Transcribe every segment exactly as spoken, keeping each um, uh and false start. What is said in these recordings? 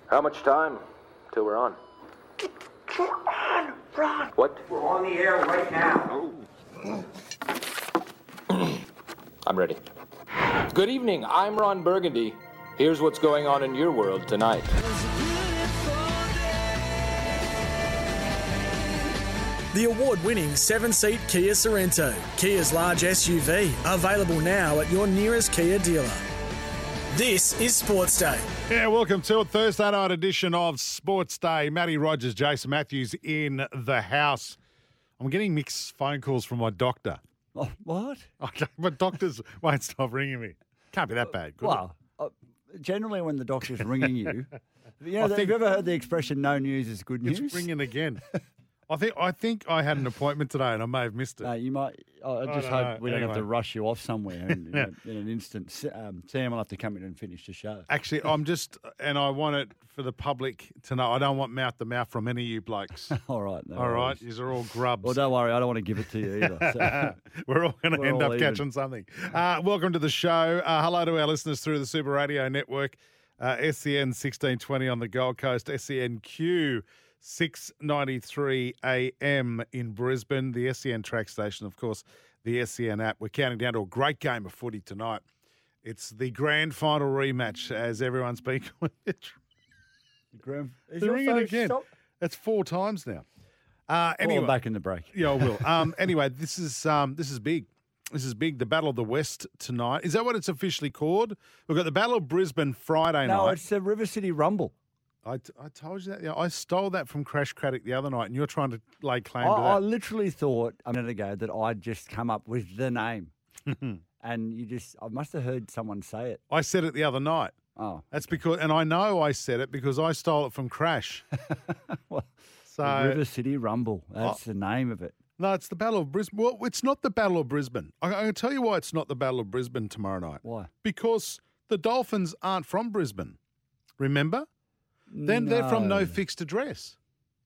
How much time till we're on? We're on, Ron. What? We're on the air right now. I'm ready. Good evening, I'm Ron Burgundy. Here's what's going on in your world tonight. The award-winning seven-seat Kia Sorento, Kia's large S U V, available now at your nearest Kia dealer. This is Sports Day. Yeah, welcome to a Thursday night edition of Sports Day. Matty Rogers, Jason Matthews in the house. I'm getting mixed phone calls from my doctor. Oh, what? Okay, my doctors won't stop ringing me. Can't be that bad. Could Well, uh, generally when the doctor's ringing you, you know, I have think- you ever heard the expression "no news is good it? news"? It's ringing again. I think I think I had an appointment today and I may have missed it. Uh, you might. I I just don't hope know. we don't have to Anyway. rush you off somewhere in, in, Yeah. a- in an instant. S- Um, Sam will have to come in and finish the show. Actually, I'm just, and I want it for the public to know, I don't want mouth to mouth from any of you blokes. All right. No All right? worries. These are all grubs. Well, don't worry. I don't want to give it to you either. So. We're all going to We're end all up even. catching something. Uh, welcome to the show. Uh, hello to our listeners through the Super Radio Network, uh, S E N sixteen twenty on the Gold Coast, S E N Q six ninety-three A M in Brisbane, the S E N track station, of course, the S E N app. We're counting down to a great game of footy tonight. It's the grand final rematch, as everyone's been calling it. Graham, is They're your ringing phone again. stopped? That's four times now. Uh, Call anyway, them back in the break. Yeah, I will. Um, anyway, this is um, this is big. This is big. The Battle of the West tonight. Is that what it's officially called? We've got the Battle of Brisbane Friday No, night. it's the River City Rumble. I, t- I told you that. Yeah, I stole that from Crash Craddock the other night, and you're trying to lay claim I, to I that. literally thought a minute ago that I'd just come up with the name, and you just I must have heard someone say it. I said it the other night. Oh, That's because, and I know I said it because I stole it from Crash. well, So the River City Rumble. That's the name of it. no, it's the Battle of Brisbane. Well, it's not the Battle of Brisbane. I, I'm going to tell you why it's not the Battle of Brisbane tomorrow night. Why? Because the Dolphins aren't from Brisbane. Remember? Then they're from no fixed address.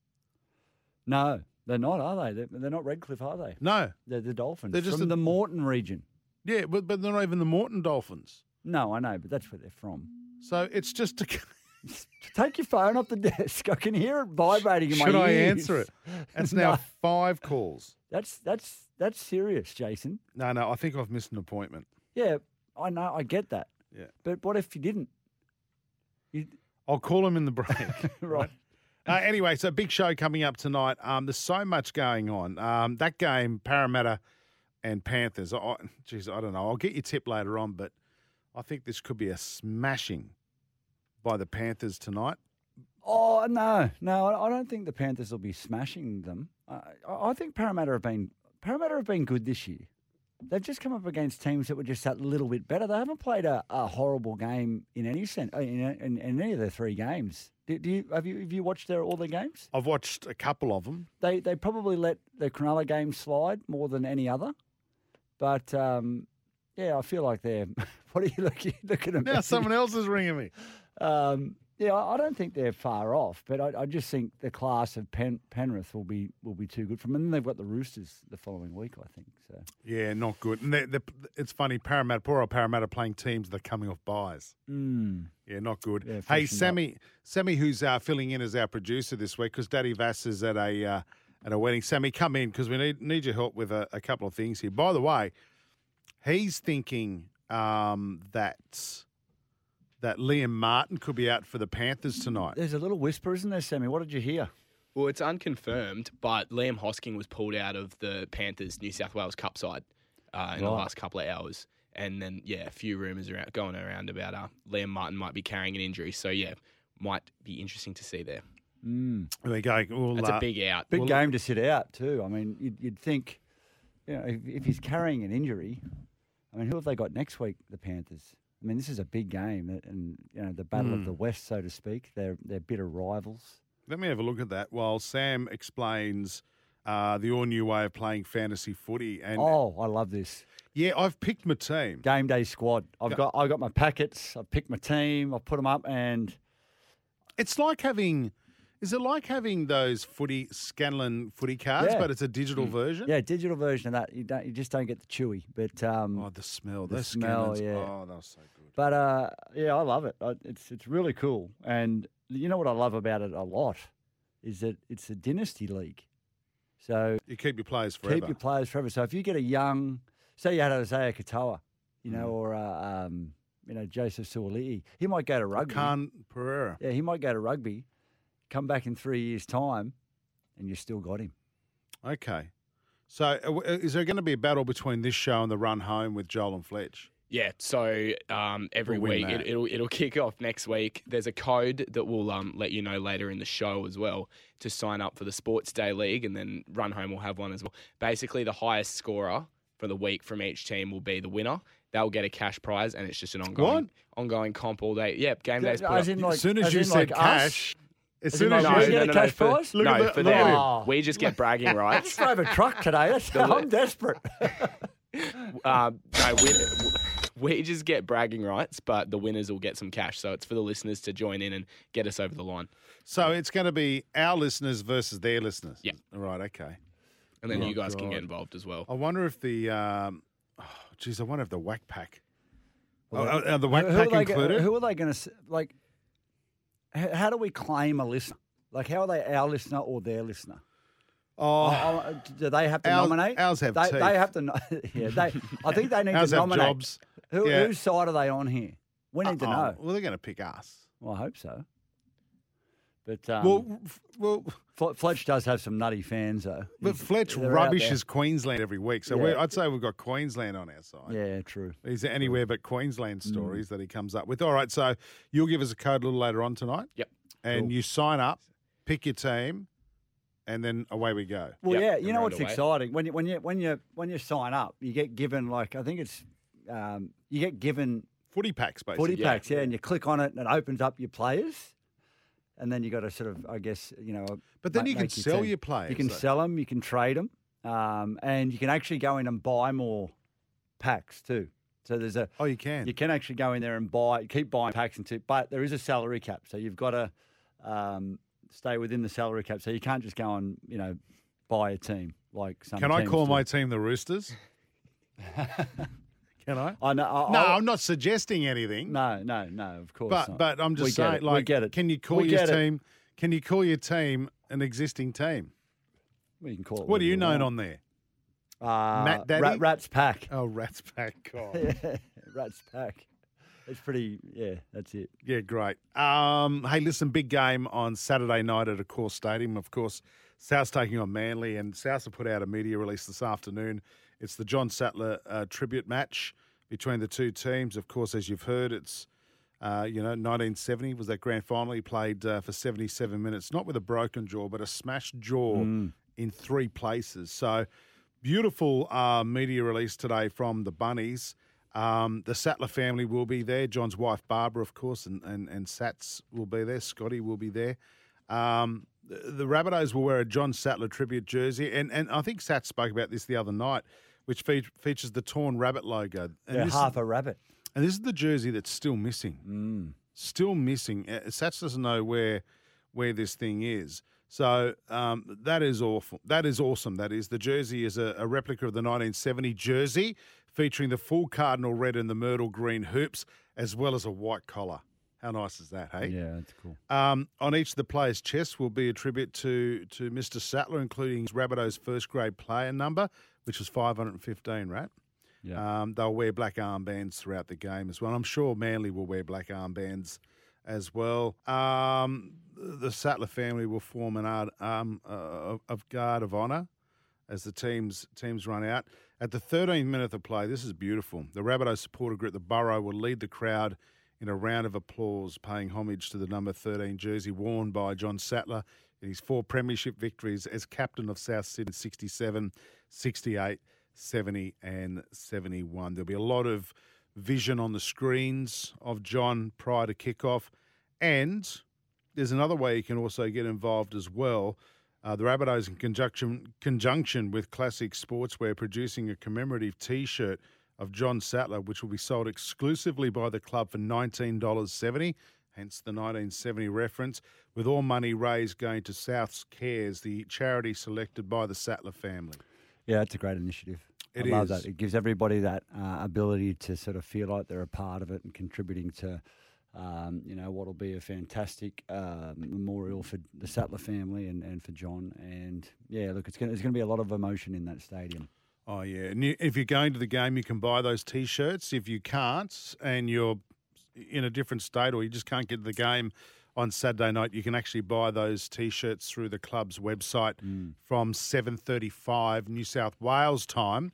No, they're not, are they? They're, they're not Redcliffe, are they? No. They're the Dolphins. They're just from a- the Morton region. Yeah, but, but they're not even the Morton Dolphins. No, I know, but that's where they're from. So it's just to. Take your phone off the desk. I can hear it vibrating in my ears. Should I answer it? That's now No. five calls. That's that's that's serious, Jason. No, no, I think I've missed an appointment. Yeah, I know. I get that. Yeah. But what if you didn't? You, I'll call him in the break. right. Uh, anyway, so big show coming up tonight. Um, there's so much going on. Um, that game, Parramatta and Panthers. I, geez, I don't know. I'll get your tip later on, but I think this could be a smashing by the Panthers tonight. Oh no, no, I I don't think the Panthers will be smashing them. I, I I think Parramatta have been Parramatta have been good this year. They've just come up against teams that were just that little bit better. They haven't played a, a horrible game in any sense in, in, in any of their three games. Do, do you have you have you watched their all their games? I've watched a couple of them. They they probably let the Cronulla game slide more than any other. But um, yeah, I feel like they're. What are you looking looking at? Now someone else is ringing me. Um, yeah, I I don't think they're far off, but I, I just think the class of Pen, Penrith will be will be too good for them. And then they've got the Roosters the following week, I think. So Yeah, not good. And they, they, it's funny, Parramatta, poor old Parramatta playing teams that are coming off buys. mm, Yeah, not good. Yeah, hey, freshened up. Sammy, Sammy, who's uh, filling in as our producer this week because Daddy Vass is at a uh, at a wedding. Sammy, come in because we need need your help with a, a couple of things here. By the way, he's thinking um, that that Liam Martin could be out for the Panthers tonight. there's a little whisper, isn't there, Sammy? What did you hear? Well, it's unconfirmed, but Liam Hosking was pulled out of the Panthers New South Wales Cup side uh, in the Right. last couple of hours. And then, yeah, a few rumours around, going around about uh, Liam Martin might be carrying an injury. So, yeah, might be interesting to see there. Mm. There we go. Well, That's uh, a big out. Big Well- game to sit out too. I mean, you'd, you'd think, you know, if, if he's carrying an injury, I mean, who have they got next week? The Panthers. I mean, this is a big game, and- and you know, the battle Hmm. of the West, so to speak. They're they're bitter rivals. Let me have a look at that while Sam explains uh, the all new way of playing fantasy footy. And Oh, I love this. yeah, I've picked my team. Game day squad. I've Go- got I got my packets. I've picked my team. I've put them up, and It's like having. Is it like having those footy Scanlon footy cards, Yeah. but it's a digital version? yeah, digital version of that. You don't, you just don't get the chewy, but um, Oh, the smell. The those smell, Scannons. yeah. Oh, that was so good. But uh, yeah, I love it. I- It's it's really cool. And you know what I love about it a lot is that it's a dynasty league. So You keep your players forever. keep your players forever. So if you get a young, say you had Isaiah Katoa, you know, Mm. or uh, um, you know Joseph Suoli'i, he might go to rugby. Khan Pereira. Yeah, he might go to rugby, come back in three years' time, and you still got him. Okay. So uh, w- is there going to be a battle between this show and the run home with Joel and Fletch? Yeah, so um, every We'll win week that. it, it'll it'll kick off next week. There's a code that will um, let you know later in the show as well to sign up for the Sports Day League, and then Run Home will have one as well. Basically, the highest scorer for the week from each team will be the winner. They'll get a cash prize, and it's just an ongoing What? ongoing comp all day. Yep, game days. Put As up. in, like, as soon as, you in, said like, us? cash, as As soon in, as like, you we said, get a cash for, prize? Look no, at the- for look at them. him. We just get bragging I rights. just drove a truck today. That's, I'm desperate. Uh, no, we, we just get bragging rights, but the winners will get some cash. So it's for the listeners to join in and get us over the line. so it's going to be our listeners versus their listeners. Yeah. Right. Okay. And then Oh, you guys can God. get involved as well. I wonder if the, um, oh, geez, I wonder if the whack pack. Well, oh, are the whack who, pack are they, go- included? who are they going to like? h- How do we claim a listener? Like, how are they our listener or their listener? oh, Oh, oh, do they have to ours- nominate? ours have they, teeth. they have to. no- Yeah, they. I think they need ours to have nominate. jobs. Who, Yeah. Whose side are they on here? We need to Oh, know. Well, they're going to pick us. Well, I hope so. But um, well, f- well, Fle- Fletch does have some nutty fans, though. but He's- Fletch they're out rubbishes Queensland every week, so Yeah. we're, I'd say we've got Queensland on our side. there. Yeah, true. Is there anywhere but Queensland Mm. stories that he comes up with? All right, so you'll give us a code a little later on tonight. Yep. And Cool. you sign up, pick your team, and then away we go. Well, Yep, yeah, and you know round what's away. exciting when you when you when you when you sign up, you get given like I think it's um, you get given Footy packs, basically. footy yeah. packs, yeah, and you click on it and it opens up your players, and then you got to sort of I guess you know. But then ma- you can make sell team. your players. You can though. sell them, you can trade them, um, and you can actually go in and buy more packs too. So there's a Oh, you can. you can actually go in there and buy, keep buying packs and two, but there is a salary cap, so you've got to um, stay within the salary cap. So you can't just go and you know buy a team like some. Can I teams call do. my team the Roosters? Can I? I know. I, No, I, I'm not suggesting anything. no, no, no. Of course but not. but I'm just We get saying, it, we like, get it. can you call We your get it. team? Can you call your team an existing team? Well, you can call it. What are whatever you known want. on there? Uh, Matt Daddy? Rat, Rats Pack. Oh, Rats Pack. God. Yeah, Rats Pack. It's pretty. Yeah, that's it. Yeah, great. Um, hey, listen, big game on Saturday night at Accor Stadium. Of course, South's taking on Manly, and South have put out a media release this afternoon. It's the John Sattler uh, tribute match between the two teams. Of course, as you've heard, it's, uh, you know, nineteen seventy was that grand final. He played uh, for seventy-seven minutes, not with a broken jaw, but a smashed jaw in three places. So, beautiful uh, media release today from the Bunnies. Um, the Sattler family will be there. John's wife, Barbara, of course, and, and, and Sats will be there. Scotty will be there. Um, the, the Rabbitohs will wear a John Sattler tribute jersey. And, and I think Sats spoke about this the other night, which fe- features the torn rabbit logo. And Yeah, this half is, a rabbit. and this is the jersey that's still missing. Mm. Still missing. Uh, Sats doesn't know where where this thing is. So um, that is awful. That is awesome. That is. The jersey is a, a replica of the nineteen seventy jersey featuring the full cardinal red and the myrtle green hoops, as well as a white collar. How nice is that, hey? Yeah, that's cool. Um, on each of the players' chests will be a tribute to to Mister Sattler, including Rabbitoh's first grade player number, which was five hundred fifteen, right? Yeah. Um, they'll wear black armbands throughout the game as well. I'm sure Manly will wear black armbands as well. Um, the Sattler family will form an art, um, uh, of guard of honour as the teams teams run out. At the thirteenth minute of play, this is beautiful. The Rabbitohs supporter group, the Burrow, will lead the crowd in a round of applause, paying homage to the number thirteen jersey worn by John Sattler in his four premiership victories as captain of South Sydney, sixty-seven, sixty-eight, seventy and seventy-one. There'll be a lot of vision on the screens of John prior to kickoff. And there's another way you can also get involved as well. Uh, the Rabbitohs, in conjunction, conjunction with Classic Sportswear, producing a commemorative T-shirt of John Sattler, which will be sold exclusively by the club for nineteen dollars seventy, hence the nineteen seventy reference, with all money raised going to South's Cares, the charity selected by the Sattler family. Yeah, it's a great initiative. It I love is. that. It gives everybody that uh, ability to sort of feel like they're a part of it and contributing to um, you know, what'll be a fantastic um, memorial for the Sattler family and, and for John. And, yeah, look, it's going there's going to be a lot of emotion in that stadium. Oh, yeah. And you, if you're going to the game, you can buy those T-shirts. If you can't and you're in a different state or you just can't get to the game on Saturday night, you can actually buy those T-shirts through the club's website mm. from seven thirty-five New South Wales time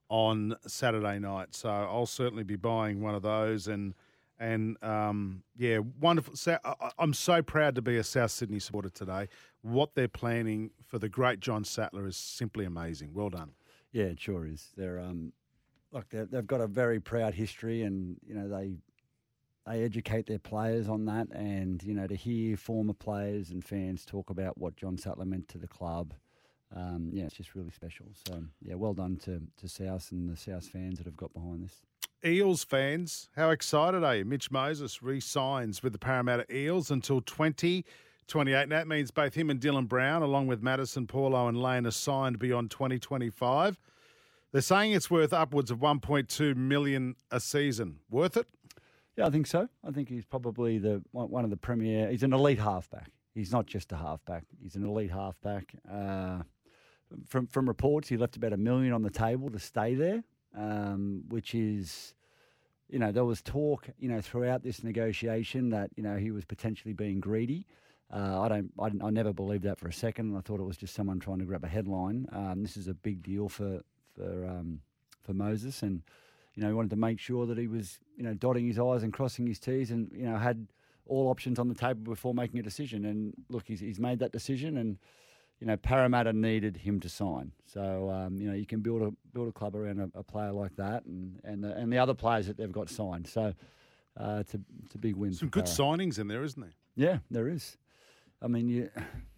on Saturday night. So I'll certainly be buying one of those. And, and um, yeah, wonderful. I'm so proud to be a South Sydney supporter today. What they're planning for the great John Sattler is simply amazing. Well done. Yeah, it sure is. They're um, look, they're, they've got a very proud history, and you know they they educate their players on that. And you know to hear former players and fans talk about what John Sattler meant to the club, um, yeah, it's just really special. So yeah, well done to to South and the South fans that have got behind this. Eels fans, how excited are you? Mitch Moses re-signs with the Parramatta Eels until twenty twenty-eight. And that means both him and Dylan Brown, along with Madison, Paulo and Lane, are signed beyond twenty twenty-five. They're saying it's worth upwards of one point two million dollars a season. Worth it? Yeah, I think so. I think he's probably the one of the premier. He's an elite halfback. He's not just a halfback. He's an elite halfback. Uh, from from reports, he left about a million on the table to stay there, um, which is, you know, there was talk, you know, throughout this negotiation that, you know, he was potentially being greedy. Uh, I don't. I, I never believed that for a second. I thought it was just someone trying to grab a headline. Um, this is a big deal for for um, for Moses, and you know he wanted to make sure that he was, you know, dotting his I's and crossing his T's, and you know had all options on the table before making a decision. And look, he's he's made that decision, and you know Parramatta needed him to sign. So um, you know you can build a build a club around a, a player like that, and and the, and the other players that they've got signed. So uh, it's a it's a big win. Some for good Parra. signings in there, isn't there? Yeah, there is. I mean, you,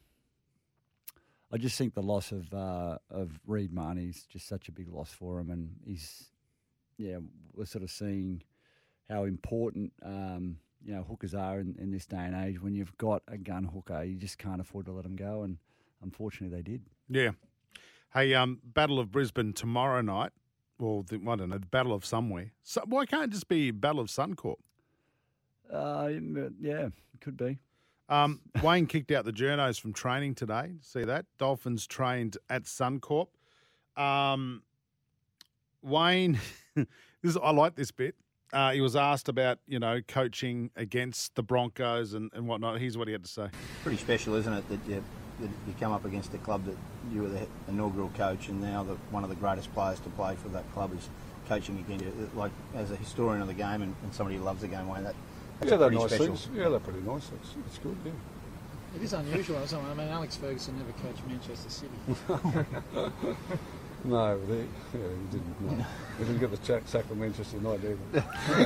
I just think the loss of uh, of Reed Marnie's just such a big loss for him, and he's, yeah, we're sort of seeing how important um, you know hookers are in, in this day and age. When you've got a gun hooker, you just can't afford to let them go, and unfortunately, they did. Yeah. Hey, um, Battle of Brisbane tomorrow night. Well, the, I don't know, the Battle of somewhere. So, why can't it just be Battle of Suncorp? Uh, yeah, it could be. Um, Wayne kicked out the journos from training today. See that? Dolphins trained at Suncorp. Um, Wayne, this I like this bit. Uh, he was asked about, you know, coaching against the Broncos and, and whatnot. Here's what he had to say. Pretty special, isn't it, that you, that you come up against a club that you were the inaugural coach, and now the, one of the greatest players to play for that club is coaching against you. Like, as a historian of the game and, and somebody who loves the game, Wayne, that yeah, they're nice special. things. Yeah, they're pretty nice. It's, it's good, yeah. It is unusual. I mean, Alex Ferguson never coached Manchester City. No, they, yeah, he didn't. No. He didn't get the ch- sack of Manchester United either.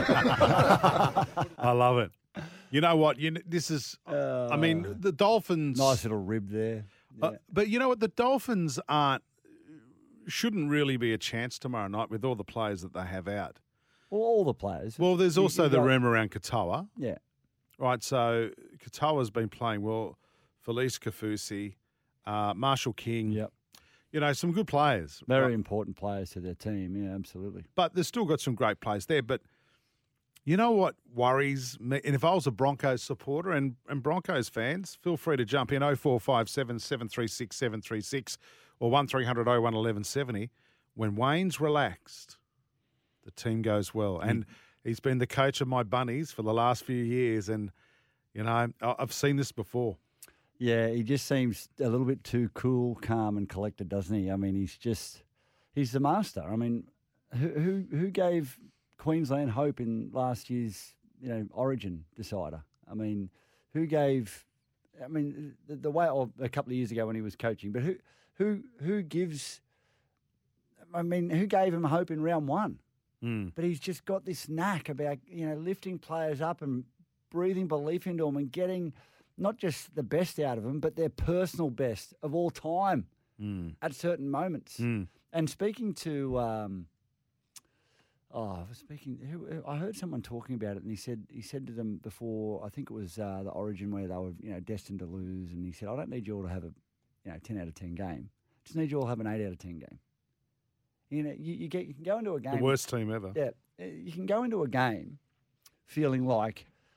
I love it. You know what? You know, this is, Uh, I mean, the Dolphins. Nice little rib there. Yeah. Uh, but you know what? The Dolphins aren't, shouldn't really be a chance tomorrow night with all the players that they have out. Well, all the players. Well, there's You- also you've the got- rumour around Katoa. Yeah. Right, so Katoa's been playing well. Felice Kafusi, uh, Marshall King. Yep. You know, some good players. Very Right. important players to their team. Yeah, absolutely. But they've still got some great players there. But you know what worries me? And if I was a Broncos supporter and, and Broncos fans, feel free to jump in oh four five seven, seven three six, seven three six or one three hundred oh one eleven seventy. When Wayne's relaxed, the team goes well. Mm. And he's been the coach of my bunnies for the last few years. And, you know, I- I've seen this before. Yeah, he just seems a little bit too cool, calm, and collected, doesn't he? I mean, he's just, he's the master. I mean, who who, who gave Queensland hope in last year's, you know, Origin decider? I mean, who gave, I mean, the, the way, or a couple of years ago when he was coaching, but who, who, who gives, I mean, who gave him hope in round one? Mm. But he's just got this knack about, you know, lifting players up and breathing belief into them and getting not just the best out of them, but their personal best of all time Mm. at certain moments. Mm. And speaking to, um, oh, I was speaking. Who, I heard someone talking about it, and he said he said to them before. I think it was uh, the Origin where they were, you know, destined to lose, and he said, "I don't need you all to have a, you know, ten out of ten game. Just need you all to have an eight out of ten game. You know, you, you get you can go into a game. The worst team ever. Yeah, you can go into a game feeling like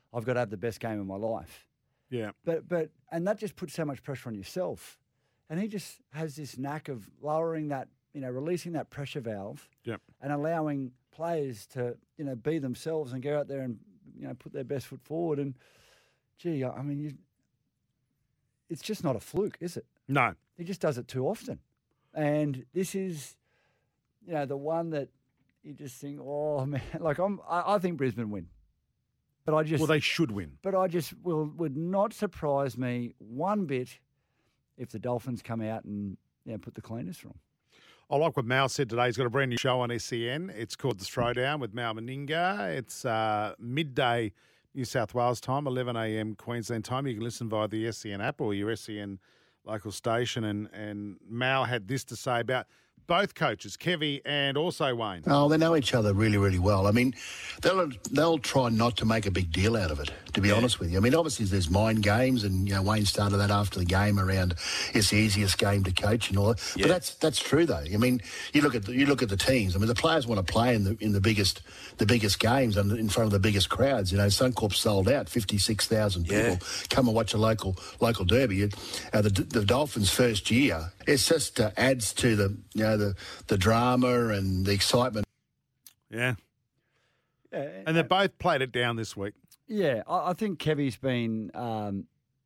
I've got to have the best game of my life. Yeah. But but and that just puts so much pressure on yourself. And he just has this knack of lowering that, you know, releasing that pressure valve Yep. and allowing players to, you know, be themselves and go out there and, you know, put their best foot forward. And, gee, I mean, you, it's just not a fluke, is it? No. He just does it too often. And this is, you know, the one that you just think, oh, man, like I'm, I, I think Brisbane win. But I just, Well, they should win. but I just will would not surprise me one bit if the Dolphins come out and, you know, put the cleaners through 'em. I like what Mal said today. He's got a brand new show on S E N. It's called The Throwdown with Mal Meninga. It's uh, midday New South Wales time, eleven a.m. Queensland time. You can listen via the S E N app or your S E N local station. And, and Mal had this to say about both coaches, Kevy and also Wayne. Oh, they know each other really, really well. I mean, they'll they'll try not to make a big deal out of it, to be honest with you. I mean, obviously there's mind games, and, you know, Wayne started that after the game around it's the easiest game to coach and all that. Yeah. But that's that's true though. I mean, you look at the, you look at the teams. I mean, the players want to play in the in the biggest the biggest games and in front of the biggest crowds. You know, Suncorp sold out, fifty-six thousand people Yeah. come and watch a local local derby. It, uh, the the Dolphins' first year, it's just uh, adds to the you know the the drama and the excitement. Yeah. Yeah, And they both played it down this week. Yeah, I, I think Kevy's been. Um,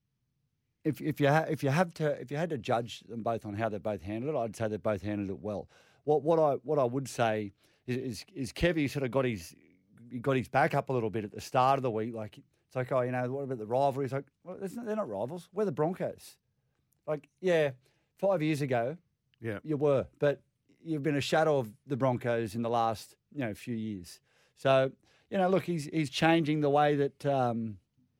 if if you ha- if you have to if you had to judge them both on how they both handled it, I'd say they both handled it well. What what I what I would say is is, is Kevy sort of got his he got his back up a little bit at the start of the week. Like it's like, oh, you know, what about the rivalry? It's like, well, it's not, they're not rivals. We're the Broncos. Like, yeah, five years ago, Yeah. you were, but you've been a shadow of the Broncos in the last, you know, few years. So, you know, look, he's he's changing the way that um,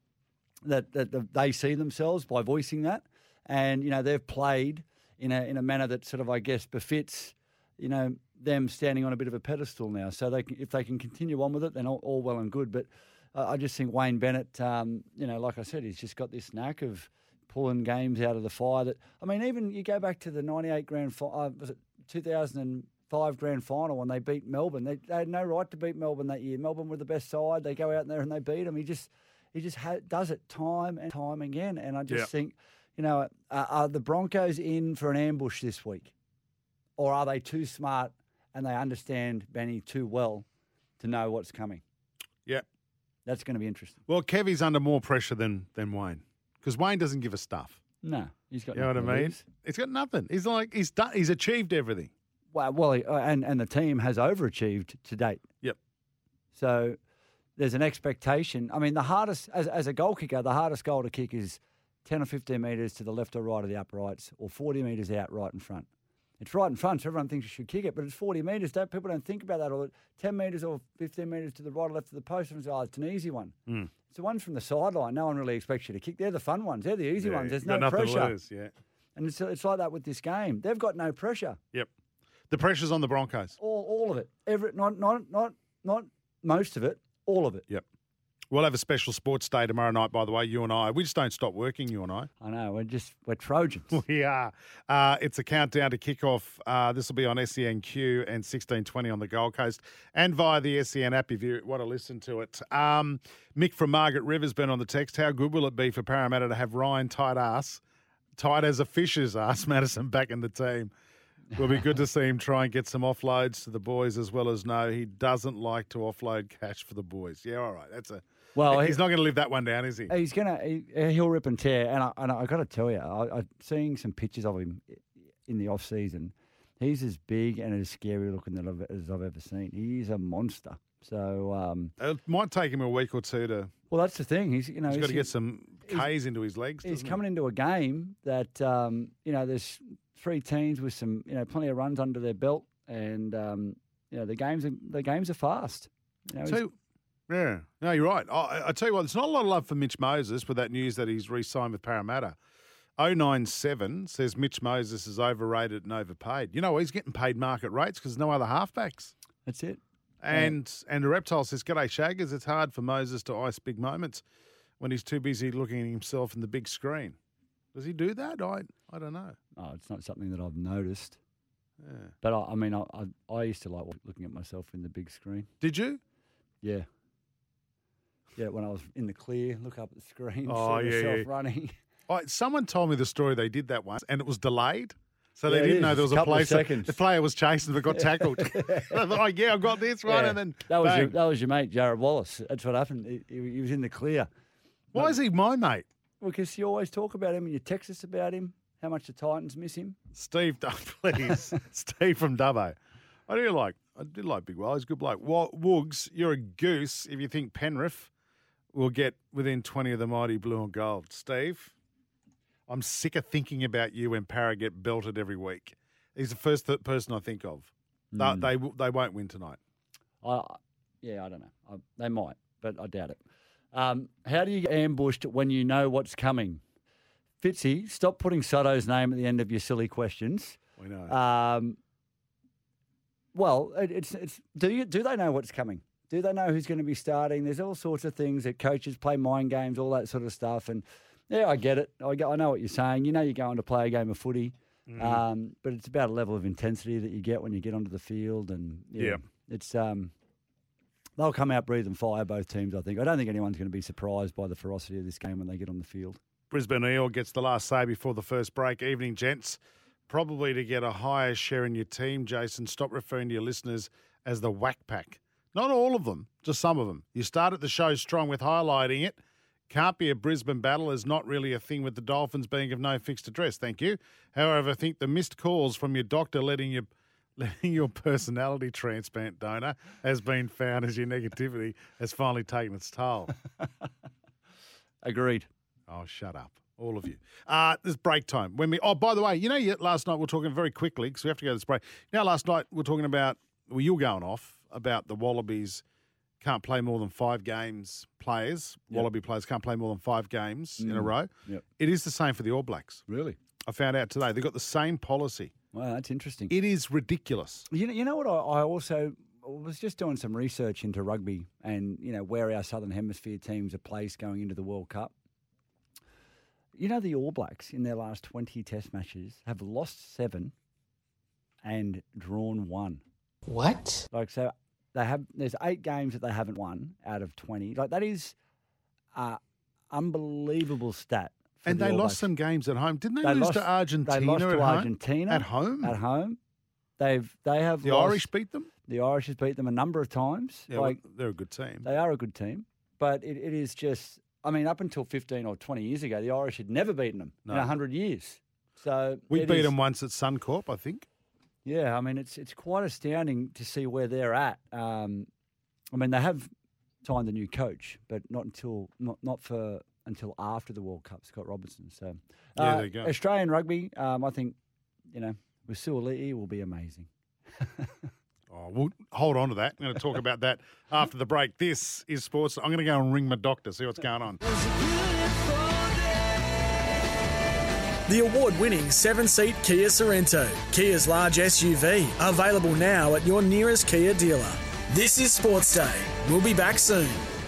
that that the, they see themselves by voicing that, and you know they've played in a in a manner that sort of I guess befits, you know, them standing on a bit of a pedestal now. So they can, if they can continue on with it, then all, all well and good. But uh, I just think Wayne Bennett, um, you know, like I said, he's just got this knack of pulling games out of the fire. That I mean, even you go back to the ninety-eight grand final, uh, was it two thousand five grand final when they beat Melbourne. They, they had no right to beat Melbourne that year. Melbourne were the best side. They go out there and they beat them. He just he just ha- does it time and time again. And I just Yeah. think, you know, uh, are the Broncos in for an ambush this week, or are they too smart and they understand Benny too well to know what's coming? Yeah. That's going to be interesting. Well, Kevy's under more pressure than than Wayne because Wayne doesn't give a stuff. No, he's got. You know what I nothing to mean? lose. He's got nothing. He's like he's done. He's achieved everything. Well, well, he- uh, and and the team has overachieved to date. Yep. So there's an expectation. I mean, the hardest as as a goal kicker, the hardest goal to kick is ten or fifteen metres to the left or right of the uprights, or forty metres out, right in front. It's right in front, so everyone thinks you should kick it, but it's forty metres. Don't people don't think about that? Or ten metres or fifteen metres to the right or left of the post, and it's, oh, it's an easy one. Mm. It's the ones from the sideline. No one really expects you to kick. They're the fun ones. They're the easy Yeah, ones. There's you've got no nothing to pressure. lose, yeah. And it's it's like that with this game. They've got no pressure. Yep. The pressure's on the Broncos. All all of it. Every not not not not most of it. All of it. Yep. We'll have a special sports day tomorrow night, by the way, you and I. We just don't stop working, you and I. I know. We're just we're Trojans. We are. Uh, it's a countdown to kickoff. Uh, this will be on S E N Q and sixteen twenty on the Gold Coast and via the S E N app if you want to listen to it. Um, Mick from Margaret River's been on the text. How good will it be for Parramatta to have Ryan tight ass, tight as a fish's ass, Madison back in the team? Will be good to see him try and get some offloads to the boys as well as no, he doesn't like to offload cash for the boys. Yeah, all right. That's a Well, he's he- not going to live that one down, is he? He's gonna he, he'll rip and tear, and I and I got to tell you, I, I seeing some pictures of him in the off season. He's as big and as scary looking that I've, as I've ever seen. He's a monster. So um, It might take him a week or two to. well, that's the thing. He's you know He's got to he's- get some he's- K's into his legs. He's doesn't he? coming into a game that um, you know there's three teams with some you know plenty of runs under their belt, and um, you know the games are the games are fast. You know, he's- So, yeah, no, you're right. I, I tell you what, there's not a lot of love for Mitch Moses with that news that he's re-signed with Parramatta. oh nine seven says Mitch Moses is overrated and overpaid. You know, he's getting paid market rates because there's no other halfbacks. That's it. And and the Reptile says, G'day, Shaggers. It's hard for Moses to ice big moments when he's too busy looking at himself in the big screen. Does he do that? I I don't know. Oh, it's not something that I've noticed. Yeah. But I, I mean, I, I I used to like looking at myself in the big screen. Did you? Yeah. Yeah, when I was in the clear, look up at the screen, Oh, see yeah, myself yeah. running. Oh, someone told me the story. They did that once, and it was delayed. So they Yeah, it didn't is. know there was A a couple of place. That, seconds. the player was chasing but got tackled. I thought, oh, yeah, I got this one, Yeah. and then that was bang. your, that was your mate, Jared Wallace. That's what happened. He, he, he was in the clear. Why is he my mate? Because you always talk about him and you text us about him, how much the Titans miss him. Steve, please. Steve from Dubbo. I do like, I do like Big Well. He's a good bloke. Wa- Woogs, you're a goose if you think Penrith will get within twenty of the mighty blue and gold. Steve, I'm sick of thinking about you when Para get belted every week. He's the first th- person I think of. Mm. They, they they won't win tonight. I, yeah, I don't know. I, they might, but I doubt it. Um, how do you get ambushed when you know what's coming? Fitzy, stop putting Sotto's name at the end of your silly questions. We know. Um, well, it, it's it's. Do you do they know what's coming? Do they know who's going to be starting? There's all sorts of things that coaches play mind games, all that sort of stuff. And yeah, I get it. I, go, I know what you're saying. You know, you're going to play a game of footy, Mm. um, but it's about a level of intensity that you get when you get onto the field, and yeah, Yeah. it's um, they'll come out breathing fire, both teams. I think. I don't think anyone's going to be surprised by the ferocity of this game when they get on the field. Brisbane Eel gets the last say before the first break. Evening, gents. Probably to get a higher share in your team, Jason, stop referring to your listeners as the whack pack. Not all of them, just some of them. You started the show strong with highlighting it. Can't be a Brisbane battle is not really a thing with the Dolphins being of no fixed address, thank you. However, I think the missed calls from your doctor letting you letting your personality transplant donor has been found as your negativity has finally taken its toll. Agreed. Oh, shut up, all of you. Uh, this break time. When we. Oh, by the way, you know, you- last night we were talking very quickly because we have to go to this break. You know, last night we were talking about, well, you were going off about the Wallabies can't play more than five games. Players, Yep. Wallaby players can't play more than five games in a Mm. row. Yep. It is the same for the All Blacks. Really? I found out today they've got the same policy. Wow, that's interesting. It is ridiculous. You know, you know what? I, I also was just doing some research into rugby and you know where our Southern Hemisphere teams are placed going into the World Cup. You know, the All Blacks in their last twenty Test matches have lost seven and drawn one. What? Like so, they have. There's eight games that they haven't won out of twenty. Like that is an unbelievable stat. for And the they All lost Blacks. some games at home. Didn't they, They lose lost- to Argentina They lost at to home? Argentina At home? At home, they've they have The lost- Irish beat them? The Irish has beat them a number of times. Yeah, like well, they're a good team. they are a good team, but it, it is just. I mean, up until fifteen or twenty years ago, the Irish had never beaten them No. in a hundred years. So We it beat is- them once at Suncorp, I think. Yeah, I mean, it's it's quite astounding to see where they're at. Um, I mean, they have signed a new coach, but not until not not for until after the World Cup, Scott Robertson. So, Yeah, uh, there you go. Australian rugby, um, I think, you know, with Suoliti will be amazing. Oh, we'll hold on to that. I'm going to talk about that after the break. This is sports. I'm going to go and ring my doctor, see what's going on. The award-winning seven-seat Kia Sorrento, Kia's large S U V, available now at your nearest Kia dealer. This is Sports Day. We'll be back soon.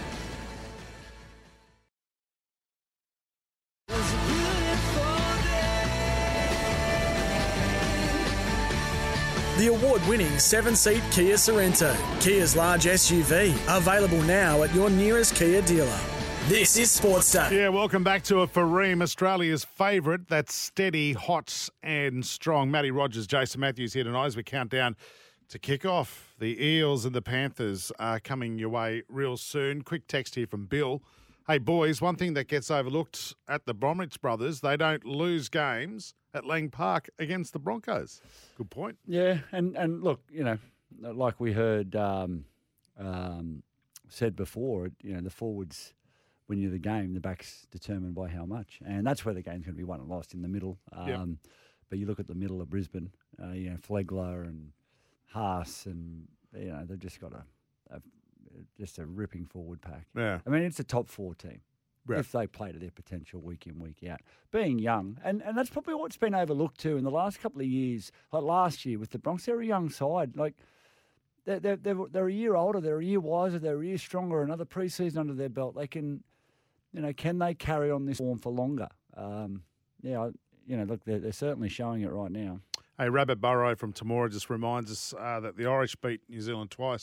The award-winning seven-seat Kia Sorrento, Kia's large S U V, available now at your nearest Kia dealer. This is Sports Day. Yeah, welcome back to a Fareem, Australia's favourite. That's steady, hot and strong. Matty Rogers, Jason Matthews here tonight as we count down to kick off. The Eels and the Panthers are coming your way real soon. Quick text here from Bill. Hey, boys, one thing that gets overlooked at the Bromwich brothers, they don't lose games at Lang Park against the Broncos. Good point. Yeah, and, and look, you know, like we heard um, um, said before, you know, the forwards win you the game, the back's determined by how much. And that's where the game's going to be won and lost, in the middle. Um, Yep. But you look at the middle of Brisbane, uh, you know, Flegler and Haas, and, you know, they've just got a, a just a ripping forward pack. Yeah. I mean, it's a top four team. Right. If they play to their potential week in, week out. Being young, and, and that's probably what's been overlooked too in the last couple of years. Like last year with the Bronx, they're a young side. Like they're, they're, they're, they're a year older, they're a year wiser, they're a year stronger, another preseason under their belt. They can, you know, can they carry on this form for longer? Um, yeah, I- you know, look, they're, they're certainly showing it right now. Hey, Rabbit Burrow from Temora just reminds us uh, that the Irish beat New Zealand twice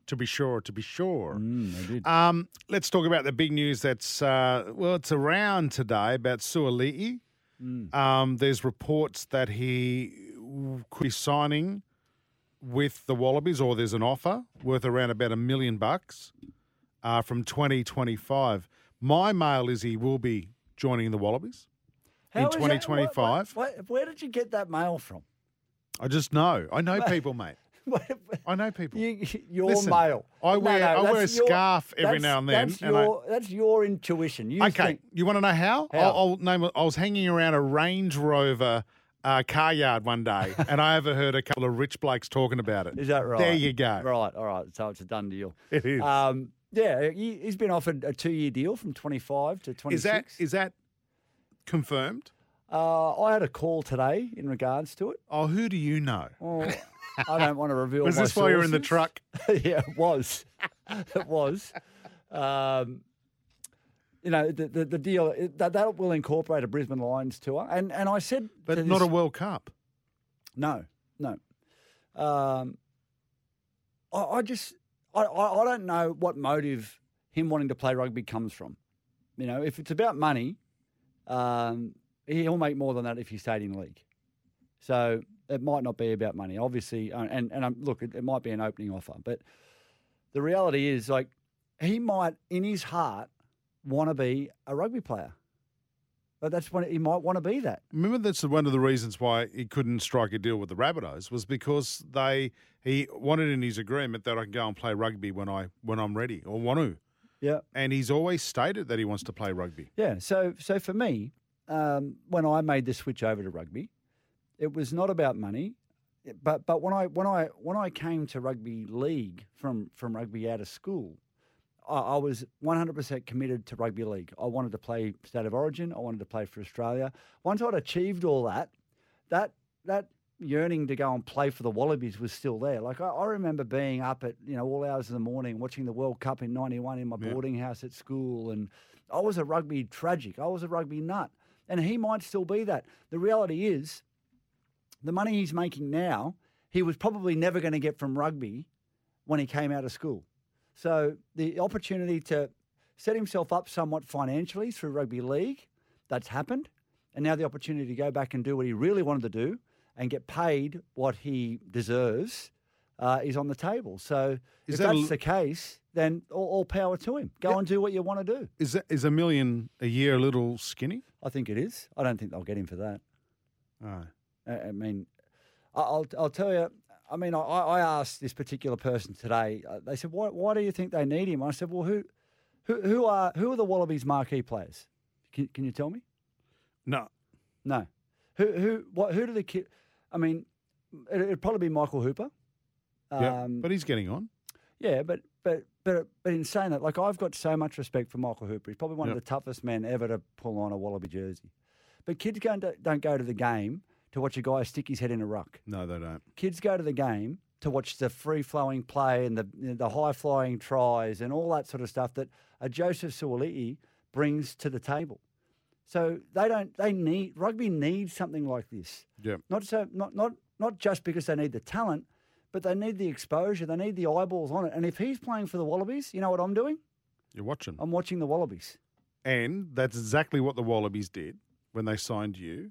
To be sure, to be sure. Mm, they did. Um, let's talk about the big news that's, uh, well, it's around today about Suoli'i. Mm. Um, there's reports that he could be signing with the Wallabies, or there's an offer worth around about a million bucks uh, from twenty twenty-five. My mail is he will be joining the Wallabies How in is that- twenty twenty-five. what- what- where did you get that mail from? I just know. I know people, mate. What- I know people. You, your Listen, mail. I wear I wear a that's your- scarf every that's- now and then. That's, and I- your, that's your intuition. You Okay, think, you want to know how? How? I'll, I'll name it. I was hanging around a Range Rover uh, car yard one day, and I overheard a couple of rich blokes talking about it. is that right? There you go. Right, all right. So it's a done deal. It is. Um, yeah, he, he's been offered a two-year deal from twenty-five to twenty-six. Is that is that confirmed? Uh, I had a call today in regards to it. Oh, who do you know? Well, I don't want to reveal. Was my this while you were in the sources. truck? Yeah, it was. It was. Um, you know, the the, the deal it, that that will incorporate a Brisbane Lions tour, and and I said, But to not this- a World Cup. No, no. Um, I, I just I, I I don't know what motive him wanting to play rugby comes from. You know, if it's about money, um, he'll make more than that if he stayed in league. So it might not be about money, obviously. uh, And and um, look, it, it might be an opening offer, but the reality is, like, he might in his heart want to be a rugby player. But that's when he might want to be that. Remember, that's one of the reasons why he couldn't strike a deal with the Rabbitohs was because they he wanted in his agreement that I can go and play rugby when I when I'm ready or want to. Yeah. And he's always stated that he wants to play rugby. Yeah. So so for me, um, when I made the switch over to rugby, it was not about money, but but when I when I when I came to rugby league from from rugby out of school, I, I was one hundred percent committed to rugby league. I wanted to play State of Origin. I wanted to play for Australia. Once I'd achieved all that, that that yearning to go and play for the Wallabies was still there. Like I, I remember being up at you know all hours of the morning watching the World Cup in ninety-one in my Yeah. boarding house at school, and I was a rugby tragic. I was a rugby nut, and he might still be that. The reality is, the money he's making now, he was probably never going to get from rugby when he came out of school. So the opportunity to set himself up somewhat financially through rugby league, that's happened. And now the opportunity to go back and do what he really wanted to do and get paid what he deserves uh, is on the table. So Is if that a that's l- the case, then all, all power to him. Go Yeah. and do what you want to do. Is that, is a million a year a little skinny? I think it is. I don't think they'll get him for that. Oh. I I mean, I- I'll I'll tell you. I mean, I, I asked this particular person today. uh, They said, "Why why do you think they need him?" I said, "Well, who who who are who are the Wallabies' marquee players? Can, can you tell me?" No. No. Who who what who do the kid? I mean, it, it'd probably be Michael Hooper. Yeah, Um, but he's getting on. Yeah, but but but but in saying that, like I've got so much respect for Michael Hooper. He's probably one Yep. of the toughest men ever to pull on a Wallaby jersey. But kids go and don't go to the game to watch a guy stick his head in a ruck. No, they don't. Kids go to the game to watch the free flowing play and the you know, the high flying tries and all that sort of stuff that a Joseph Suoli'i brings to the table. So they don't they need rugby needs something like this. Yeah. Not so not not not just because they need the talent, but they need the exposure. They need the eyeballs on it. And if he's playing for the Wallabies, you know what I'm doing? You're watching. I'm watching the Wallabies. And that's exactly what the Wallabies did when they signed you.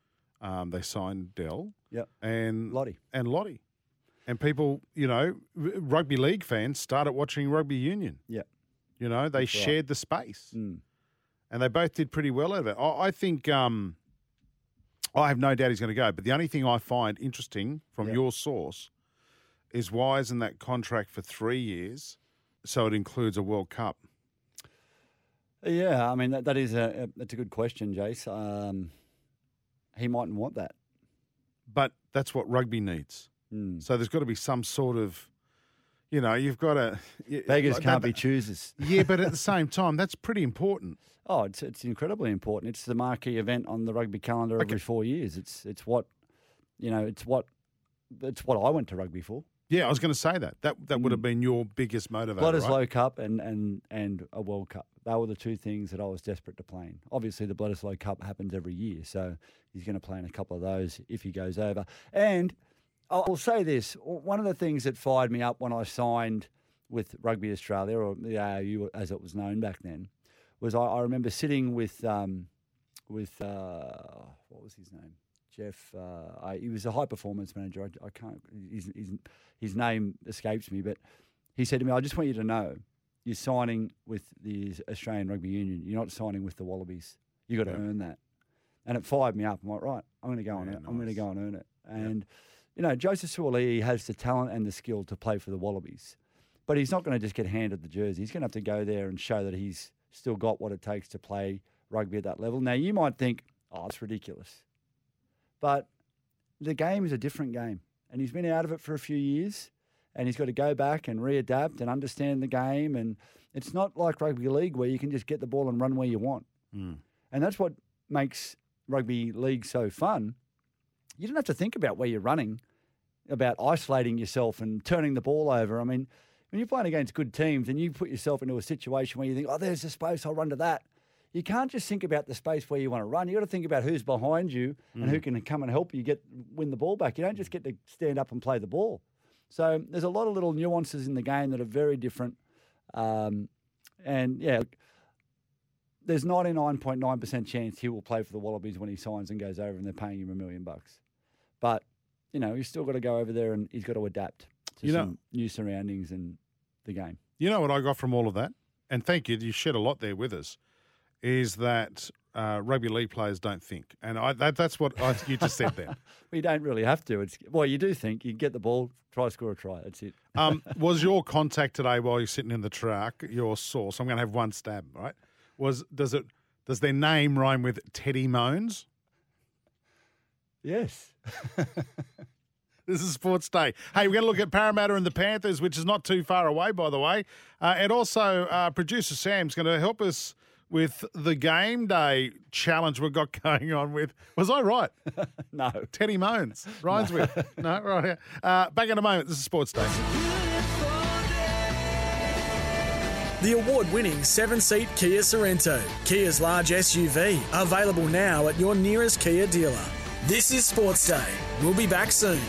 Um, they signed Dell. Yep. And Lottie. And Lottie. And people, you know, r- rugby league fans started watching rugby union. Yeah. You know, they That's right. shared the space. Mm. And they both did pretty well out of it. I, I think um, I have no doubt he's going to go. But the only thing I find interesting from Yeah. your source is why isn't that contract for three years so it includes a World Cup? Yeah, I mean that, that is a, a that's a good question, Jace. Um, he mightn't want that. But that's what rugby needs. Mm. So there's got to be some sort of, you know, you've got to. Beggars like can't that- be choosers. Yeah, but at the same time, that's pretty important. Oh, it's it's incredibly important. It's the marquee event on the rugby calendar every four years. It's it's what, you know, it's what, it's what I went to rugby for. Yeah, I was going to say that. That that would have been your biggest motivator, right? Bledisloe Cup and, and and a World Cup. They were the two things that I was desperate to play in. Obviously, the Bledisloe Cup happens every year, so he's going to play in a couple of those if he goes over. And I'll I'll say this: one of the things that fired me up when I signed with Rugby Australia, or the A R U as it was known back then, was I, I remember sitting with um, with uh, what was his name? Jeff. Uh, I, he was a high performance manager. I, I can't. His, his his name escapes me, but he said to me, "I just want you to know, you're signing with the Australian Rugby Union. You're not signing with the Wallabies. You got to Yeah. earn that." And it fired me up. I'm like, right, I'm going to go on Yeah, it. I'm going to nice. go and earn it. And you know, Joseph Suaalii has the talent and the skill to play for the Wallabies, but he's not going to just get handed the jersey. He's going to have to go there and show that he's still got what it takes to play rugby at that level. Now, you might think, oh, it's ridiculous. But the game is a different game. And he's been out of it for a few years, and he's got to go back and readapt and understand the game. And it's not like rugby league where you can just get the ball and run where you want. Mm. And that's what makes rugby league so fun. You don't have to think about where you're running, about isolating yourself and turning the ball over. I mean, when you're playing against good teams and you put yourself into a situation where you think, oh, there's the space, I'll run to that. You can't just think about the space where you want to run. You've got to think about who's behind you mm. and who can come and help you get win the ball back. You don't just get to stand up and play the ball. So there's a lot of little nuances in the game that are very different. Um, and, yeah, there's ninety-nine point nine percent chance he will play for the Wallabies when he signs and goes over and they're paying him a million bucks. But, you know, he's still got to go over there and he's got to adapt to You know- some new surroundings and the game. You know what I got from all of that? And thank you, you shared a lot there with us, is that uh, rugby league players don't think. And I, that, that's what I, you just said there. We don't really have to. It's well, you do think. You get the ball, try, score a try. That's it. Um, was your contact today while you're sitting in the truck, your source, I'm going to have one stab, right? Was does it does their name rhyme with Teddy Moans? Yes. This is Sports Day. Hey, we're going to look at Parramatta and the Panthers, which is not too far away, by the way. Uh, and also, uh, producer Sam's going to help us with the game day challenge we've got going on with. Was I right? No. Teddy Moans. Rhymes with. No, right here. Uh, back in a moment. This is Sports Day. The award-winning seven-seat Kia Sorrento, Kia's large S U V, available now at your nearest Kia dealer. This is Sports Day. We'll be back soon.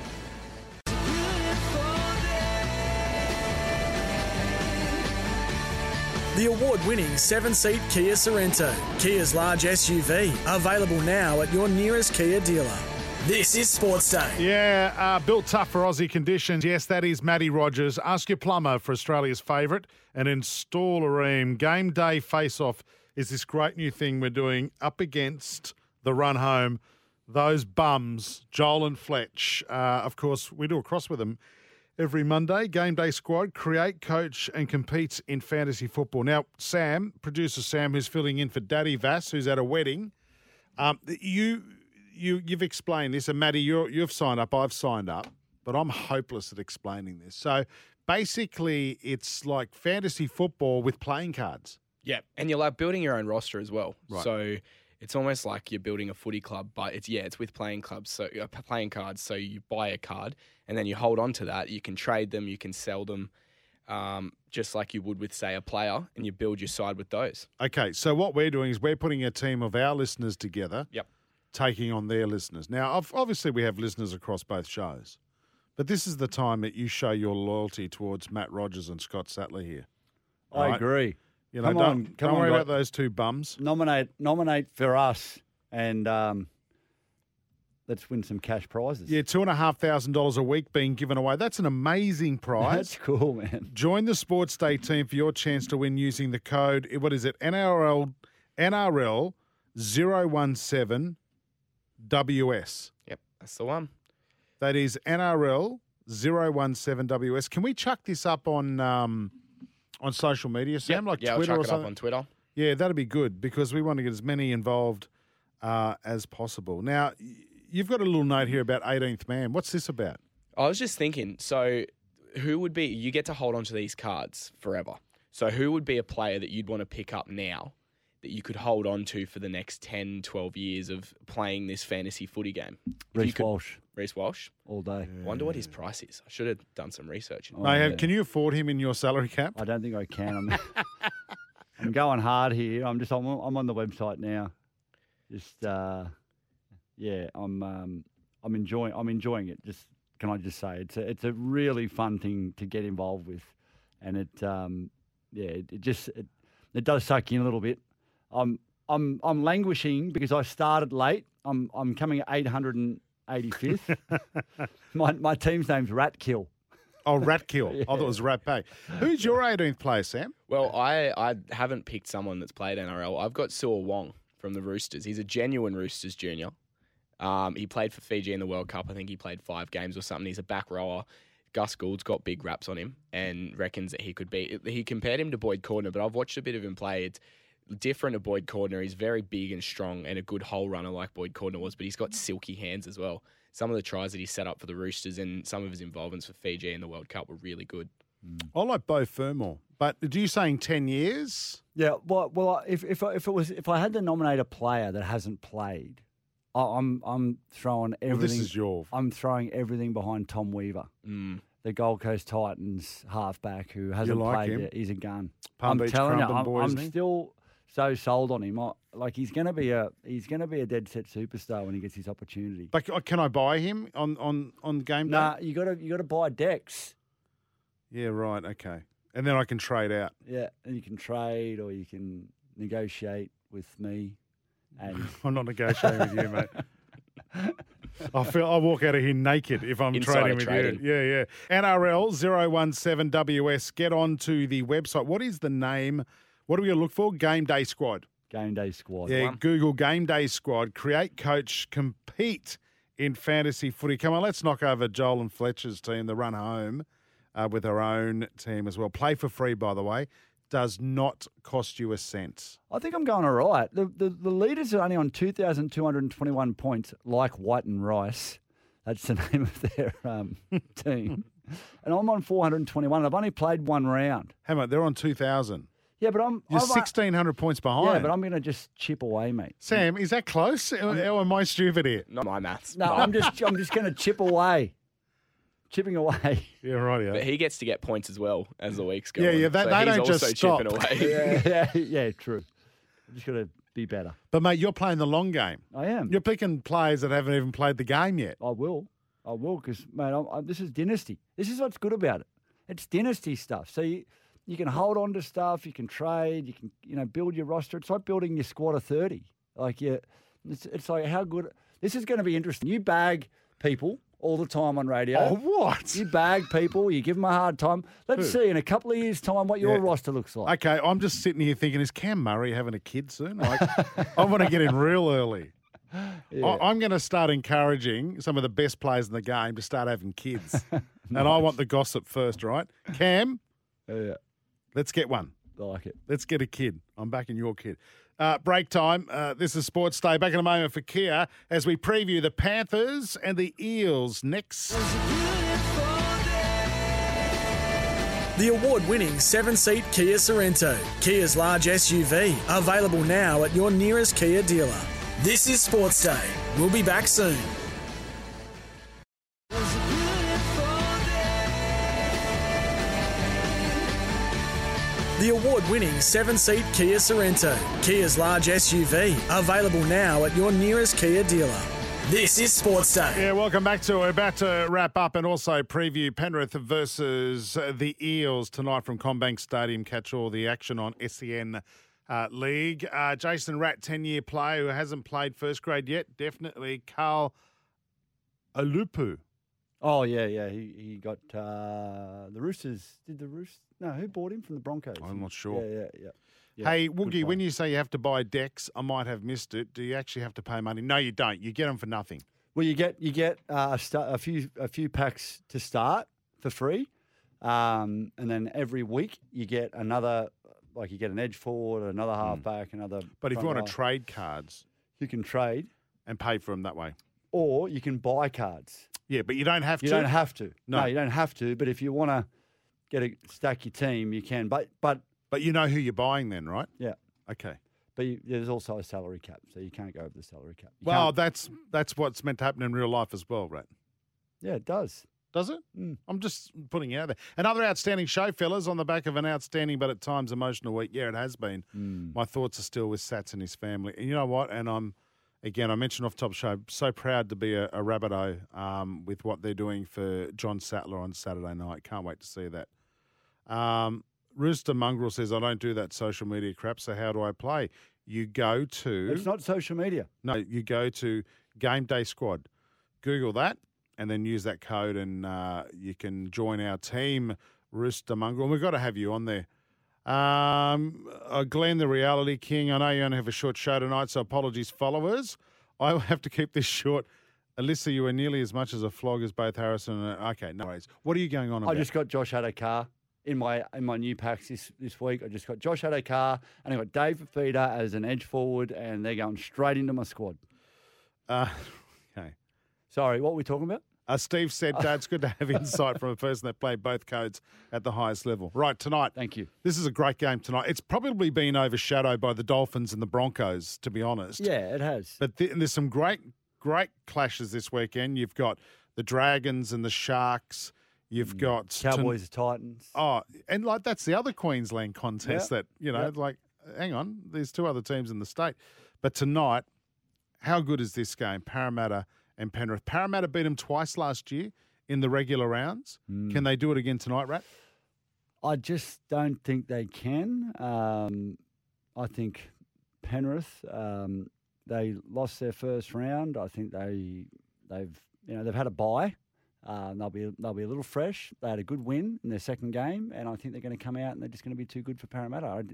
The award-winning seven-seat Kia Sorrento, Kia's large S U V, available now at your nearest Kia dealer. This is Sports Day. Yeah, uh, built tough for Aussie conditions. Yes, that is Matty Rogers. Ask your plumber for Australia's favourite and install a ream. Game day face-off is this great new thing we're doing up against the run home. Those bums, Joel and Fletch. Uh, of course, we do a cross with them every Monday. Game day squad, create, coach and competes in fantasy football. Now, Sam, producer Sam, who's filling in for Daddy Vass, who's at a wedding, um, you... You, you've explained this, and Matty, you're, you've signed up, I've signed up, but I'm hopeless at explaining this. So basically, it's like fantasy football with playing cards. Yeah, and you're like building your own roster as well. Right. So it's almost like you're building a footy club, but it's yeah, it's with playing clubs, so uh, playing cards. So you buy a card, and then you hold on to that. You can trade them, you can sell them, um, just like you would with, say, a player, and you build your side with those. Okay, so what we're doing is we're putting a team of our listeners together. Yep. Taking on their listeners. Now, ob- obviously, we have listeners across both shows, but this is the time that you show your loyalty towards Matt Rogers and Scott Sattler here. I Right? agree. You know, Come don't, on, come don't on, worry guy- about those two bums. Nominate, nominate for us, and um, let's win some cash prizes. Yeah, two and a half thousand dollars a week being given away. That's an amazing prize. That's cool, man. Join the Sports Day team for your chance to win using the code. What is it? N R L N R L zero one seven W S. Yep, that's the one. That is N R L zero one seven W S. Can we chuck this up on um, on social media, Sam, Yep. like yeah, Twitter I'll or chuck it something? up on Twitter. Yeah, that'd be good because we want to get as many involved uh, as possible. Now, y- you've got a little note here about eighteenth man. What's this about? I was just thinking, so who would be, you get to hold on to these cards forever. So who would be a player that you'd want to pick up now that you could hold on to for the next ten, twelve years of playing this fantasy footy game? If you Reece could- Walsh, Reece Walsh? all day. Wonder what his price is. I should have done some research. Oh, Mate, yeah. can you afford him in your salary cap? I don't think I can. I'm, I'm going hard here. I'm just I'm, on- I'm on the website now. Just uh, yeah, I'm um, I'm enjoying I'm enjoying it. Just can I just say it's a, it's a really fun thing to get involved with, and it um, yeah, it, it just it, it does suck you in a little bit. I'm I'm I'm languishing because I started late. I'm I'm coming at eight hundred eighty-fifth. my my team's name's Ratkill. Oh, Ratkill. Yeah. I thought it was Rat Pack. Who's your eighteenth player, Sam? Well, I, I haven't picked someone that's played N R L. I've got Suo Wong from the Roosters. He's a genuine Roosters junior. Um, he played for Fiji in the World Cup. I think he played five games or something. He's a back rower. Gus Gould's got big raps on him and reckons that he could be. He compared him to Boyd Cordner, but I've watched a bit of him play. It's different to Boyd Cordner. He's very big and strong and a good hole runner like Boyd Cordner was, but he's got silky hands as well. Some of the tries that he set up for the Roosters and some of his involvements for Fiji in the World Cup were really good. I like Beau Fermor, but do you saying ten years? Yeah, well, well, if if if it was if I had to nominate a player that hasn't played, I- I'm I'm throwing everything. Well, this is your. I'm throwing everything behind Tom Weaver, Mm. the Gold Coast Titans halfback who hasn't like played him? yet. He's a gun. Palm I'm Beach telling you, Crumbin I'm, boys, I'm isn't he? still so sold on him. I, like he's going to be a he's going to be a dead set superstar when he gets his opportunity. But c- can I buy him on, on, on game day? Nah, you got to you got to buy Dex. Yeah, right. Okay. And then I can trade out. Yeah, and you can trade or you can negotiate with me. And I'm not negotiating with you, mate. I feel I walk out of here naked if I'm Insider trading with trading. you. Yeah, yeah. N R L zero one seven W S. Get on to the website. What is the name? What are we going to look for? Game Day Squad. Game Day Squad. Yeah, One. Google Game Day Squad. Create, coach, compete in fantasy footy. Come on, let's knock over Joel and Fletcher's team, the run home uh, with our own team as well. Play for free, by the way. Does not cost you a cent. I think I'm going all right. The the, the leaders are only on two thousand two hundred twenty-one points, like White and Rice. That's the name of their um, team. And I'm on four hundred twenty-one. I've only played one round. How much? They're on two thousand. Yeah, but I'm You're I've- sixteen hundred points behind. Yeah, but I'm going to just chip away, mate. Sam, is that close? Or or am I stupid here? Not my maths. No, I'm just I'm just going to chip away, chipping away. Yeah, right. But Yeah, he gets to get points as well as the weeks go Yeah, on. yeah, that- so they he's don't just also stop. chipping away. yeah, yeah, yeah, true. I'm just going to be better. but mate, you're playing the long game. I am. You're picking players that haven't even played the game yet. I will. I will because, mate, I'm, I, this is dynasty. This is what's good about it. It's dynasty stuff. So you, you can hold on to stuff. You can trade. You can, you know, build your roster. It's like building your squad of thirty. Like, yeah, it's, it's like how good. This is going to be interesting. You bag people all the time on radio. Oh, what? You bag people. You give them a hard time. Let's Who? see in a couple of years' time what your Yeah. roster looks like. Okay, I'm just sitting here thinking, is Cam Murray having a kid soon? Like, I want to get in real early. Yeah. I, I'm going to start encouraging some of the best players in the game to start having kids. And I want the gossip first, right? Cam, Yeah, let's get one. I like it. Let's get a kid. I'm backing your kid. Uh, break time. Uh, this is Sports Day. Back in a moment for Kia as we preview the Panthers and the Eels next. The award-winning seven-seat Kia Sorrento, Kia's large S U V, available now at your nearest Kia dealer. This is Sports Day. We'll be back soon. The award-winning seven-seat Kia Sorrento, Kia's large S U V, available now at your nearest Kia dealer. This is Sports Day. Yeah, welcome back to. We're about to wrap up and also preview Penrith versus the Eels tonight from Combank Stadium. Catch all the action on S E N uh, League. Uh, Jason Ratt, ten-year player who hasn't played first grade yet. Definitely Carl Alupu. Oh yeah, yeah. He he got uh, the Roosters. Did the Roosters? No, who bought him from the Broncos? I'm not sure. Yeah, yeah, yeah. yeah Hey, good Woogie, player. when you say you have to buy decks, I might have missed it. Do you actually have to pay money? No, you don't. You get them for nothing. Well, you get you get uh, a, sta- a few a few packs to start for free, um, and then every week you get another. Like you get an edge forward, another halfback, another. But if you front want to row. trade cards you can trade, and pay for them that way. or you can buy cards. Yeah, but you don't have You to. don't have to. No. No, you don't have to. But if you want to get a stack your team, you can. But but But you know who you're buying then, right? yeah. Okay. But you, there's also a salary cap, so you can't go over the salary cap. You Well, can't- that's that's what's meant to happen in real life as well, right? yeah, it does. Does it? Mm. I'm just putting it out there. Another outstanding show, fellas, on the back of an outstanding but at times emotional week. Yeah, it has been. Mm. My thoughts are still with Sats and his family. And you know what? And I'm, again, I mentioned off top show, so proud to be a, a Rabbitoh um, with what they're doing for John Sattler on Saturday night. Can't wait to see that. Um, Rooster Mongrel says, I don't do that social media crap, so how do I play? You go to... It's not social media. No, you go to Game Day Squad. Google that and then use that code and uh, you can join our team, Rooster Mongrel. And we've got to have you on there. Um, uh, Glenn, the Reality King, I know you only have a short show tonight, so apologies, followers. I will have to keep this short. Alyssa, you are nearly as much as a flog as both Harrison and... Okay, no worries. What are you going on about? I just got Josh Adokar in my in my new packs this, this week. I just got Josh Adokar and I got Dave Fafita as an edge forward, and they're going straight into my squad. Uh, okay. Sorry, what were we talking about? Uh, Steve said, Dad, it's good to have insight from a person that played both codes at the highest level. Right, tonight. Thank you. This is a great game tonight. It's probably been overshadowed by the Dolphins and the Broncos, to be honest. Yeah, it has. But th- there's some great, great clashes this weekend. You've got the Dragons and the Sharks. You've got... Cowboys, ton- Titans. Oh, and like that's the other Queensland contest Yeah. that, you know, Yeah. like, hang on, there's two other teams in the state. But tonight, how good is this game? Parramatta and Penrith. Parramatta beat them twice last year in the regular rounds. Mm. Can they do it again tonight, Rat? I just don't think they can. Um, I think Penrith, um, they lost their first round. I think they they've you know they've had a bye. Uh, they'll be they'll be a little fresh. They had a good win in their second game, and I think they're going to come out and they're just going to be too good for Parramatta. I,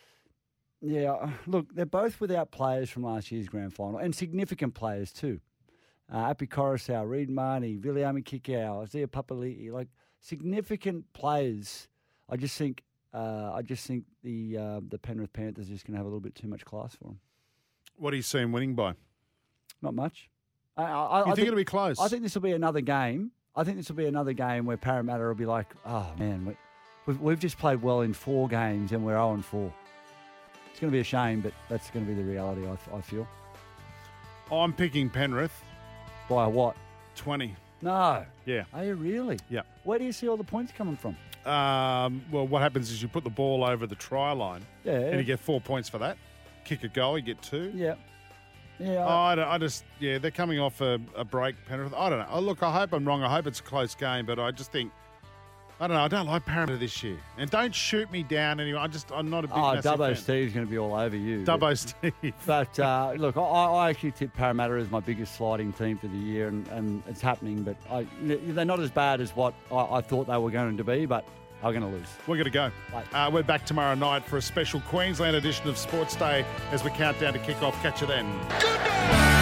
yeah, look, they're both without players from last year's grand final, and significant players too. Uh, Api Coruscant, Reid Marnie, Viliami Kikau, Isaiah Papali'i, like significant players. I just think uh, I just think the uh, the Penrith Panthers are just going to have a little bit too much class for them. What do you see them winning by? Not much. I, I, You I think it'll be close? I think this will be another game. I think this will be another game where Parramatta will be like, oh man, we, we've, we've just played well in four games and we're oh and four. It's going to be a shame, but that's going to be the reality. I, I feel. I'm picking Penrith. By what? twenty. No. Yeah. Are you really? Yeah. Where do you see all the points coming from? Um, well, what happens is you put the ball over the try line, Yeah. and you get four points for that. Kick a goal, you get two. Yeah. Yeah. Oh, I, don't, I just, yeah, they're coming off a, a break, Penrith. I don't know. Oh, look, I hope I'm wrong. I hope it's a close game, but I just think, I don't know. I don't like Parramatta this year. And don't shoot me down anyway. I just, I'm not a big Oh, massive Dubbo fan. Steve's going to be all over you. Dubbo Steve. But uh, look, I, I actually tip Parramatta as my biggest sliding team for the year, and, and it's happening. But I, they're not as bad as what I, I thought they were going to be, but I'm going to lose. We're going to go. Uh, we're back tomorrow night for a special Queensland edition of Sports Day as we count down to kick off. Catch you then.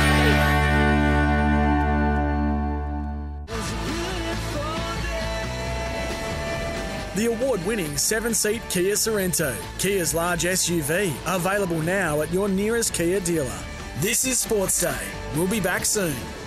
The award-winning seven-seat Kia Sorrento, Kia's large S U V, available now at your nearest Kia dealer. This is Sports Day. We'll be back soon.